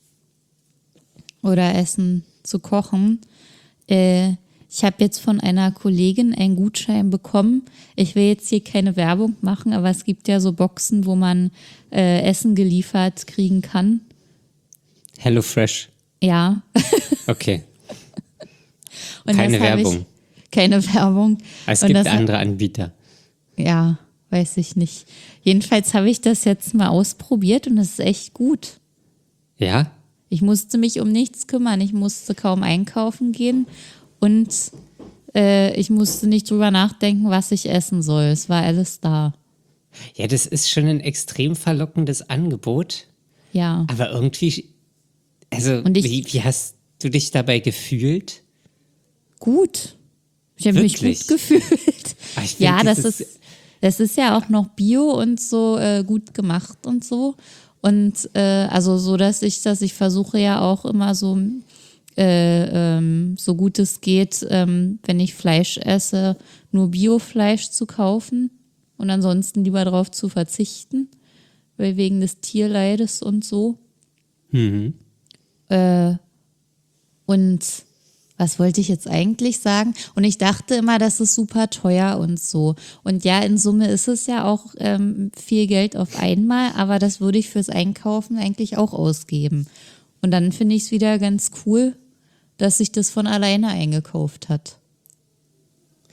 B: oder Essen zu kochen. Äh, ich habe jetzt von einer Kollegin einen Gutschein bekommen. Ich will jetzt hier keine Werbung machen, aber es gibt ja so Boxen, wo man äh, Essen geliefert kriegen kann.
A: Hello Fresh.
B: Ja.
A: Okay.
B: Und
A: Keine
B: das hab
A: Werbung.
B: Ich, keine Werbung.
A: Es
B: Und
A: gibt
B: das,
A: andere Anbieter.
B: Ja, weiß ich nicht. Jedenfalls habe ich das jetzt mal ausprobiert und es ist echt gut.
A: Ja?
B: Ich musste mich um nichts kümmern. Ich musste kaum einkaufen gehen und äh, ich musste nicht drüber nachdenken, was ich essen soll. Es war alles da.
A: Ja, das ist schon ein extrem verlockendes Angebot.
B: Ja.
A: Aber irgendwie, also
B: Und ich-
A: wie, wie hast du dich dabei gefühlt?
B: Gut. Ich habe mich
A: Wirklich?
B: gut gefühlt.
A: Ah, ich find
B: Ja, das
A: dieses-
B: ist, das ist ja auch noch Bio und so äh, gut gemacht und so. Und äh, also so, dass ich, dass ich versuche ja auch immer so, äh, ähm, so gut es geht, ähm, wenn ich Fleisch esse, nur Biofleisch zu kaufen und ansonsten lieber darauf zu verzichten, weil wegen des Tierleides und so.
A: Mhm.
B: Äh, und was wollte ich jetzt eigentlich sagen? Und ich dachte immer, das ist super teuer und so. Und ja, in Summe ist es ja auch ähm, viel Geld auf einmal, aber das würde ich fürs Einkaufen eigentlich auch ausgeben. Und dann finde ich es wieder ganz cool, dass sich das von alleine eingekauft hat.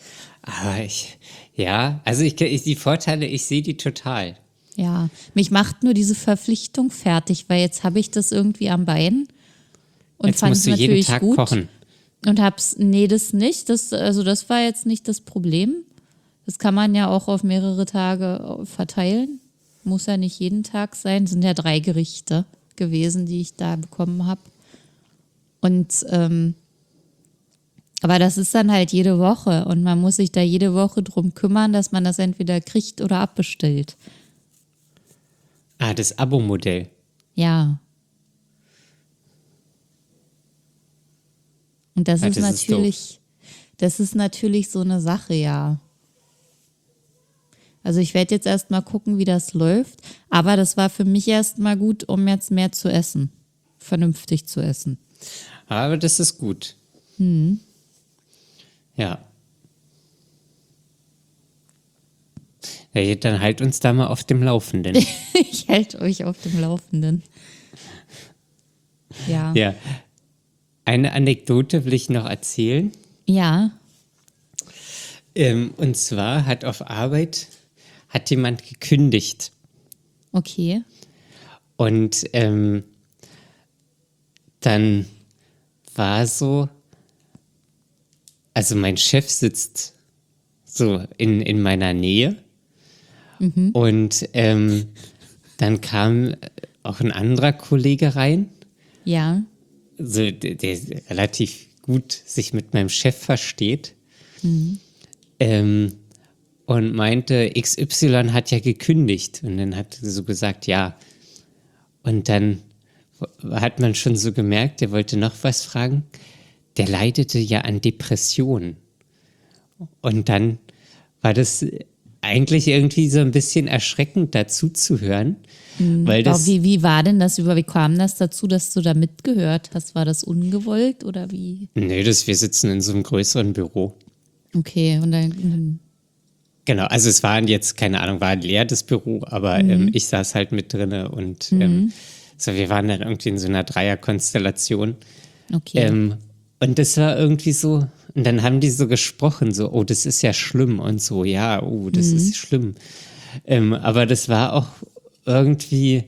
A: Aber ich, ja, also ich, ich die Vorteile, ich sehe die total.
B: Ja, mich macht nur diese Verpflichtung fertig, weil jetzt habe ich das irgendwie am Bein und
A: Jetzt
B: fand
A: musst
B: es
A: du jeden
B: natürlich
A: Tag
B: gut
A: kochen.
B: und hab's, nee, das nicht, das, also das war jetzt nicht das Problem. Das kann man ja auch auf mehrere Tage verteilen. Muss ja nicht jeden Tag sein. Sind ja drei Gerichte gewesen, die ich da bekommen habe. Und ähm, aber das ist dann halt jede Woche und man muss sich da jede Woche drum kümmern, dass man das entweder kriegt oder abbestellt.
A: Ah, das Abo-Modell.
B: Ja. Und das
A: Ja,
B: ist
A: das ist
B: natürlich, das ist natürlich so eine Sache, ja. Also ich werde jetzt erstmal gucken, wie das läuft. Aber das war für mich erstmal gut, um jetzt mehr zu essen. Vernünftig zu essen.
A: Aber das ist gut.
B: Hm.
A: Ja. Ja, dann halt uns da mal auf dem Laufenden.
B: Ich halte euch auf dem Laufenden. Ja.
A: Ja. Eine Anekdote will ich noch erzählen.
B: Ja.
A: Ähm, und zwar hat auf Arbeit hat jemand gekündigt.
B: Okay.
A: Und ähm, dann war so, also mein Chef sitzt so in, in meiner Nähe
B: Mhm.
A: und ähm, dann kam auch ein anderer Kollege rein,
B: Ja.
A: so, der, der relativ gut sich mit meinem Chef versteht,
B: Mhm.
A: ähm, und meinte, X Y hat ja gekündigt. Und dann hat sie so gesagt, ja. Und dann hat man schon so gemerkt, der wollte noch was fragen. Der leidete ja an Depressionen. Und dann war das eigentlich irgendwie so ein bisschen erschreckend dazu zu hören. Weil
B: Aber
A: das,
B: wie, wie war denn das über, wie kam das dazu, dass du da mitgehört hast? War das ungewollt oder wie?
A: nee, das, wir sitzen in so einem größeren Büro.
B: Okay, und dann,
A: Genau, also es war jetzt, keine Ahnung, war leer das Büro, aber
B: Mhm.
A: ähm, ich saß halt mit drinne und ähm, so, wir waren dann irgendwie in so einer Dreierkonstellation.
B: okay.
A: Ähm, und das war irgendwie so, und dann haben die so gesprochen, so, oh, das ist ja schlimm und so, ja, oh, das ist schlimm. Ähm, aber das war auch irgendwie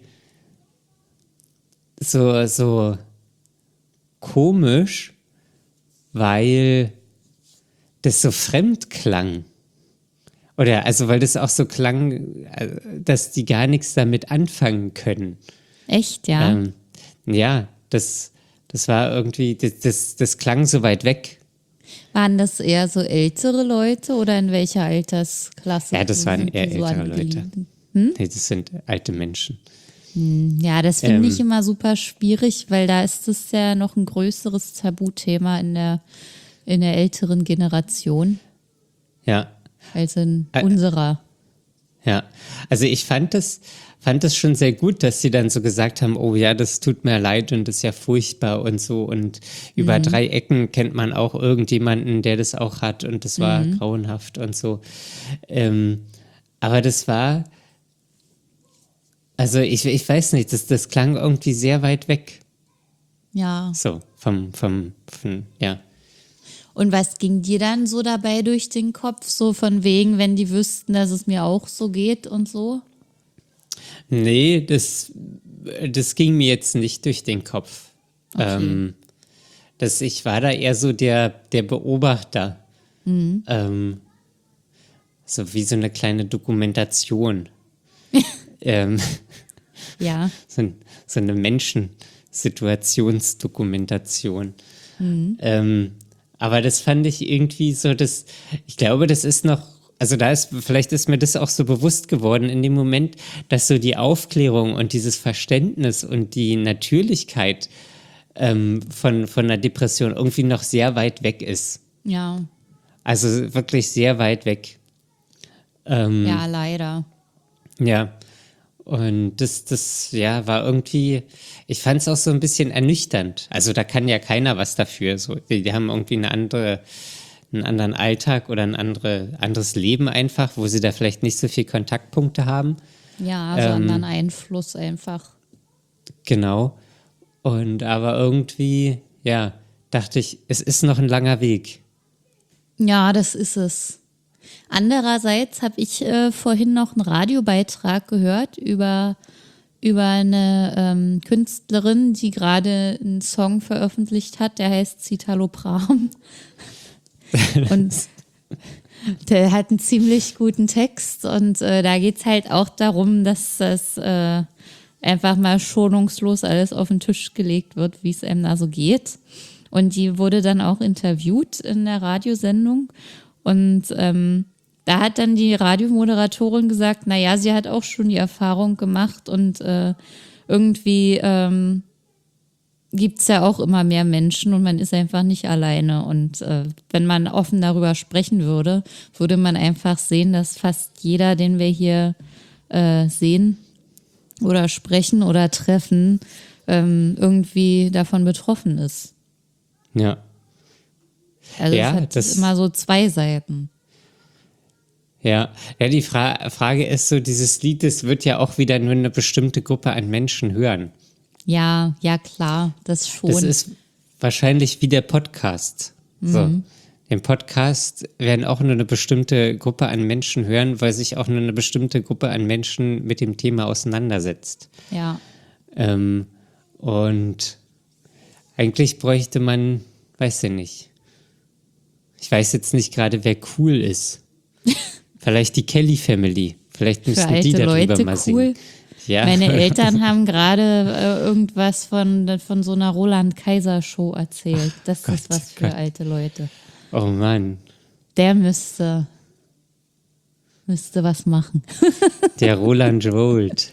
A: so, so komisch, weil das so fremd klang. Oder also, weil das auch so klang, äh, dass die gar nichts damit anfangen können.
B: Echt, ja?
A: Ähm, ja, das, das war irgendwie, das, das, das klang so weit weg.
B: Waren das eher so ältere Leute oder in welcher Altersklasse?
A: Ja, das waren
B: sind die
A: eher
B: so
A: ältere Leute.
B: angegeben?
A: Nee, das sind alte Menschen.
B: Ja, das finde
A: Ähm.
B: ich immer super schwierig, weil da ist es ja noch ein größeres Tabuthema in der, in der älteren Generation
A: Ja,
B: als in
A: Ä-
B: unserer.
A: ja. Also ich fand das, fand das schon sehr gut, dass sie dann so gesagt haben, oh ja, das tut mir leid und das ist ja furchtbar und so. Und über drei Ecken kennt man auch irgendjemanden, der das auch hat und das war grauenhaft und so. Ähm, aber das war, also ich, ich weiß nicht, das, das klang irgendwie sehr weit weg.
B: Ja.
A: So, vom, vom, von, ja.
B: Und was ging dir dann so dabei durch den Kopf? So von wegen, wenn die wüssten, dass es mir auch so geht und so?
A: Nee, das, das ging mir jetzt nicht durch den Kopf.
B: Okay.
A: Ähm, das, ich war da eher so der, der Beobachter. Ähm, so wie so eine kleine Dokumentation. ähm,
B: Ja.
A: so, ein, so eine Menschensituationsdokumentation. Ähm, aber das fand ich irgendwie so, dass ich glaube, das ist noch, also da ist, vielleicht ist mir das auch so bewusst geworden in dem Moment, dass so die Aufklärung und dieses Verständnis und die Natürlichkeit ähm, von, von einer Depression irgendwie noch sehr weit weg ist.
B: Ja.
A: Also wirklich sehr weit weg. Ähm,
B: Ja, leider.
A: Ja, und das, das, ja, war irgendwie, ich fand es auch so ein bisschen ernüchternd. Also da kann ja keiner was dafür. So, die, die haben irgendwie eine andere, einen anderen Alltag oder ein andere, anderes Leben einfach, wo sie da vielleicht nicht so viel Kontaktpunkte haben.
B: Ja,
A: Ähm.
B: sondern Einfluss einfach.
A: Genau. Und aber irgendwie, ja, dachte ich, es ist noch ein langer Weg.
B: Ja, das ist es. Andererseits habe ich äh, vorhin noch einen Radiobeitrag gehört über, über eine ähm, Künstlerin, die gerade einen Song veröffentlicht hat, der heißt Citalopram. Und der hat einen ziemlich guten Text und äh, da geht es halt auch darum, dass das äh, einfach mal schonungslos alles auf den Tisch gelegt wird, wie es einem da so geht. Und die wurde dann auch interviewt in der Radiosendung und ähm, da hat dann die Radiomoderatorin gesagt, naja, sie hat auch schon die Erfahrung gemacht und äh, irgendwie ähm, gibt es ja auch immer mehr Menschen und man ist einfach nicht alleine. Und äh, wenn man offen darüber sprechen würde, würde man einfach sehen, dass fast jeder, den wir hier äh, sehen oder sprechen oder treffen, ähm, irgendwie davon betroffen ist.
A: Ja.
B: Also
A: ja,
B: es hat
A: das
B: immer so zwei Seiten.
A: Ja, ja, die Fra- Frage ist so, dieses Lied, das wird ja auch wieder nur eine bestimmte Gruppe an Menschen hören.
B: Ja, ja klar, das schon.
A: Das ist wahrscheinlich wie der Podcast. Mhm. So, den Podcast werden auch nur eine bestimmte Gruppe an Menschen hören, weil sich auch nur eine bestimmte Gruppe an Menschen mit dem Thema auseinandersetzt.
B: Ja.
A: Ähm, und eigentlich bräuchte man, weiß ich nicht, ich weiß jetzt nicht gerade, wer cool ist. Vielleicht die Kelly Family. Vielleicht müssten die darüber
B: Leute
A: mal
B: cool.
A: singen. Ja.
B: Meine Eltern haben gerade äh, irgendwas von, von so einer Roland-Kaiser-Show erzählt. Das
A: Gott,
B: ist was für
A: Gott.
B: alte Leute.
A: Oh Mann,
B: Der müsste, müsste was machen.
A: der Roland Jolt.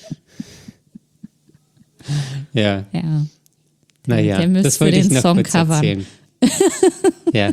A: Ja,
B: Ja.
A: naja,
B: Der müsste
A: das wollte ich
B: den
A: noch
B: Song
A: kurz
B: covern.
A: erzählen. Ja.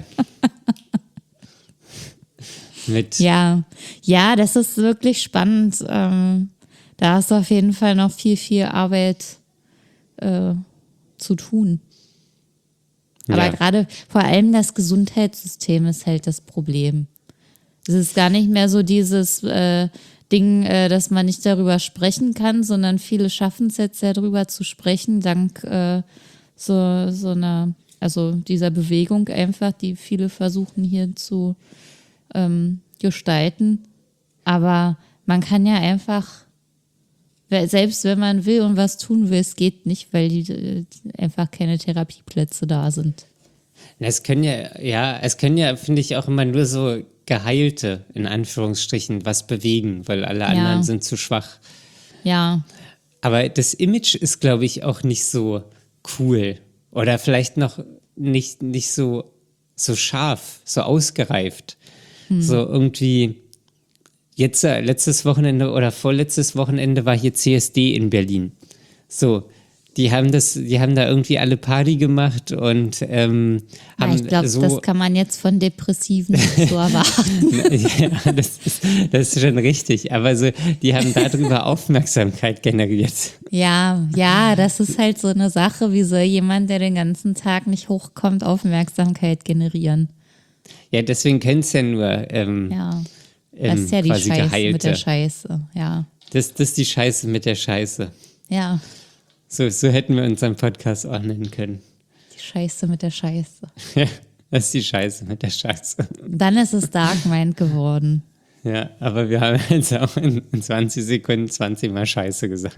A: Mit,
B: Ja, ja, das ist wirklich spannend. Ähm, da ist auf jeden Fall noch viel, viel Arbeit äh, zu tun. Aber
A: ja.
B: gerade vor allem das Gesundheitssystem ist halt das Problem. Es ist gar nicht mehr so dieses äh, Ding, äh, dass man nicht darüber sprechen kann, sondern viele schaffen es jetzt ja darüber zu sprechen, dank äh, so, so einer, also dieser Bewegung einfach, die viele versuchen hier zu ähm, gestalten. Aber man kann ja einfach, selbst wenn man will und was tun will, es geht nicht, weil die äh, einfach keine Therapieplätze da sind.
A: Es können ja, ja, es können ja, finde ich, auch immer nur so Geheilte, in Anführungsstrichen, was bewegen, weil alle anderen
B: Ja.
A: sind zu schwach.
B: Ja,
A: Aber das Image ist, glaube ich, auch nicht so cool. Oder vielleicht noch nicht, nicht so, so scharf, so ausgereift.
B: Hm.
A: So irgendwie, jetzt äh, letztes Wochenende oder vorletztes Wochenende war hier C S D in Berlin. So, die haben das, die haben da irgendwie alle Party gemacht und ähm,
B: ja
A: haben
B: ich glaube,
A: so.
B: das kann man jetzt von Depressiven nicht so erwarten.
A: Ja, das ist, das ist schon richtig. Aber so, die haben darüber Aufmerksamkeit generiert.
B: Ja, ja, das ist halt so eine Sache, wie soll jemand, der den ganzen Tag nicht hochkommt, Aufmerksamkeit generieren?
A: Ja, deswegen können es ja nur ähm,
B: Ja, das
A: ähm,
B: ist ja die
A: quasi
B: Scheiße
A: Geheilte.
B: mit der Scheiße. Ja,
A: Das, das ist die Scheiße mit der Scheiße.
B: ja,
A: So, so hätten wir unseren Podcast auch nennen können.
B: die Scheiße mit der Scheiße.
A: Das ist die Scheiße mit der Scheiße.
B: Dann ist es Dark Mind geworden.
A: Ja, aber wir haben jetzt auch in, in zwanzig Sekunden zwanzig Mal Scheiße gesagt.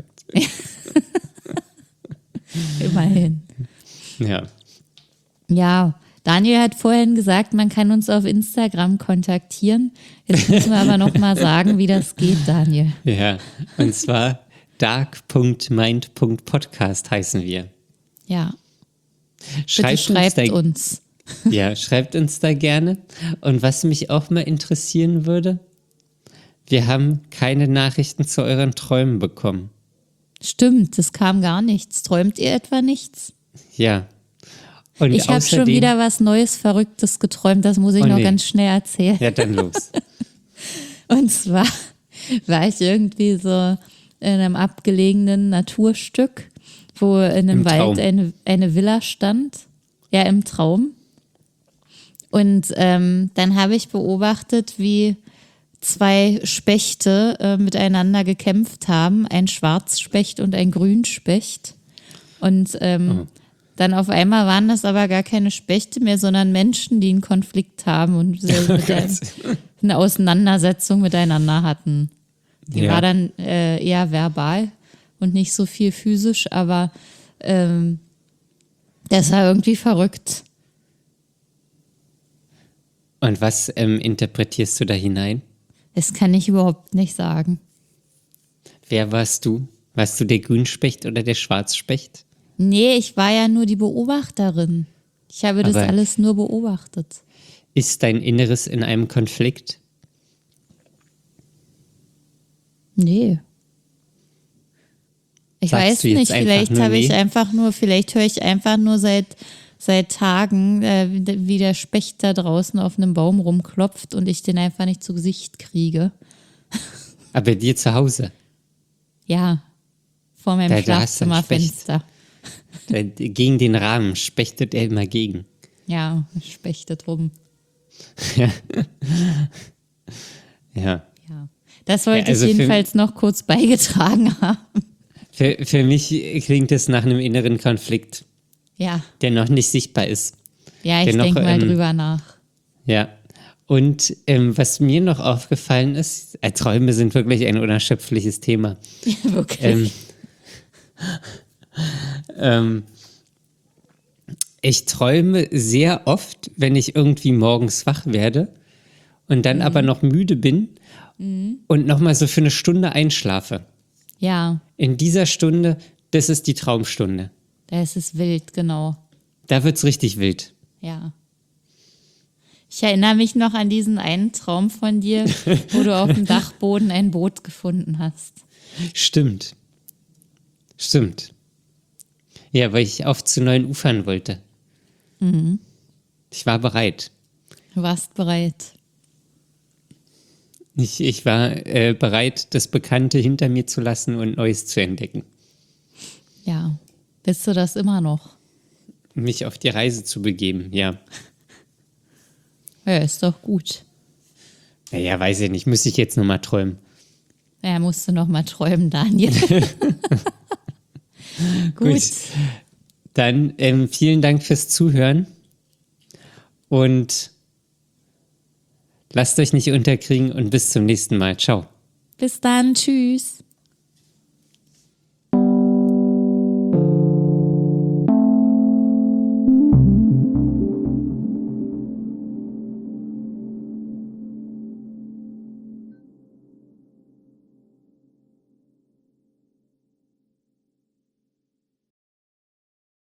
B: Immerhin.
A: Ja.
B: Ja, Daniel hat vorhin gesagt, man kann uns auf Instagram kontaktieren. Jetzt müssen wir aber noch mal sagen, wie das geht, Daniel.
A: Ja, und zwar dark punkt mind punkt podcast heißen wir.
B: Ja,
A: Schreibt,
B: bitte schreibt
A: uns, da,
B: uns.
A: Ja, schreibt uns da gerne. Und was mich auch mal interessieren würde, wir haben keine Nachrichten zu euren Träumen bekommen.
B: Stimmt, es kam gar nichts. Träumt ihr etwa nichts?
A: Ja. Und
B: Ich habe schon
A: außerdem-
B: wieder was Neues, Verrücktes geträumt. Das muss ich
A: Oh,
B: noch
A: nee.
B: ganz schnell erzählen.
A: Ja, dann los.
B: Und zwar war ich irgendwie so in einem abgelegenen Naturstück, wo in einem
A: Im Traum.
B: Wald eine, eine Villa stand. Ja, im Traum. Und ähm, dann habe ich beobachtet, wie zwei Spechte äh, miteinander gekämpft haben. Ein Schwarzspecht und ein Grünspecht. Und ähm,
A: Oh.
B: dann auf einmal waren das aber gar keine Spechte mehr, sondern Menschen, die einen Konflikt haben und so mit, einem, eine Auseinandersetzung miteinander hatten. Die
A: Ja.
B: war dann äh, eher verbal und nicht so viel physisch, aber ähm, das war irgendwie verrückt.
A: Und was ähm, interpretierst du da hinein?
B: Das kann ich überhaupt nicht sagen.
A: Wer warst du? Warst du der Grünspecht oder der Schwarzspecht?
B: Nee, ich war ja nur die Beobachterin. Ich habe das
A: Aber-
B: alles nur beobachtet.
A: Ist dein Inneres in einem Konflikt?
B: Nee. Ich
A: Sagst
B: weiß
A: du jetzt
B: nicht,
A: einfach
B: vielleicht
A: nur
B: habe ich
A: nee?
B: einfach nur, vielleicht höre ich einfach nur seit, seit Tagen, äh, wie wie der Specht da draußen auf einem Baum rumklopft und ich den einfach nicht zu Gesicht kriege.
A: Aber bei dir zu Hause?
B: Ja, vor meinem
A: Da- da hast du einen Specht.
B: Schlafzimmerfenster.
A: Da, gegen den Rahmen spechtet er immer gegen.
B: Ja, spechtet rum.
A: Ja.
B: Ja. Das wollte
A: Ja, also
B: ich
A: für-
B: jedenfalls noch kurz beigetragen haben.
A: Für, für mich klingt es nach einem inneren Konflikt,
B: Ja,
A: der noch nicht sichtbar ist.
B: ja, ich
A: Dennoch,
B: denke mal
A: ähm,
B: drüber nach.
A: Ja. Und ähm, was mir noch aufgefallen ist, äh, Träume sind wirklich ein unerschöpfliches Thema.
B: Wirklich.
A: Ähm, ähm, ich träume sehr oft, wenn ich irgendwie morgens wach werde und dann aber noch müde bin und nochmal so für eine Stunde einschlafe.
B: Ja,
A: In dieser Stunde, das ist die Traumstunde.
B: da ist es wild, genau.
A: Da wird's richtig wild.
B: Ja. Ich erinnere mich noch an diesen einen Traum von dir, wo du auf dem Dachboden ein Boot gefunden hast.
A: Stimmt. Stimmt. Ja, weil ich auf zu neuen Ufern wollte. Ich war bereit.
B: Du warst bereit.
A: Ich, ich war äh, bereit, das Bekannte hinter mir zu lassen und Neues zu entdecken.
B: Ja. Bist du das immer noch?
A: Mich auf die Reise zu begeben, ja.
B: Ja, ist doch gut.
A: Naja, weiß ich nicht, müsste ich jetzt nur mal träumen.
B: Ja, musst du noch mal träumen, Daniel. Gut.
A: Gut. Dann ähm, vielen Dank fürs Zuhören und lasst euch nicht unterkriegen und bis zum nächsten Mal. Ciao.
B: Bis dann. Tschüss.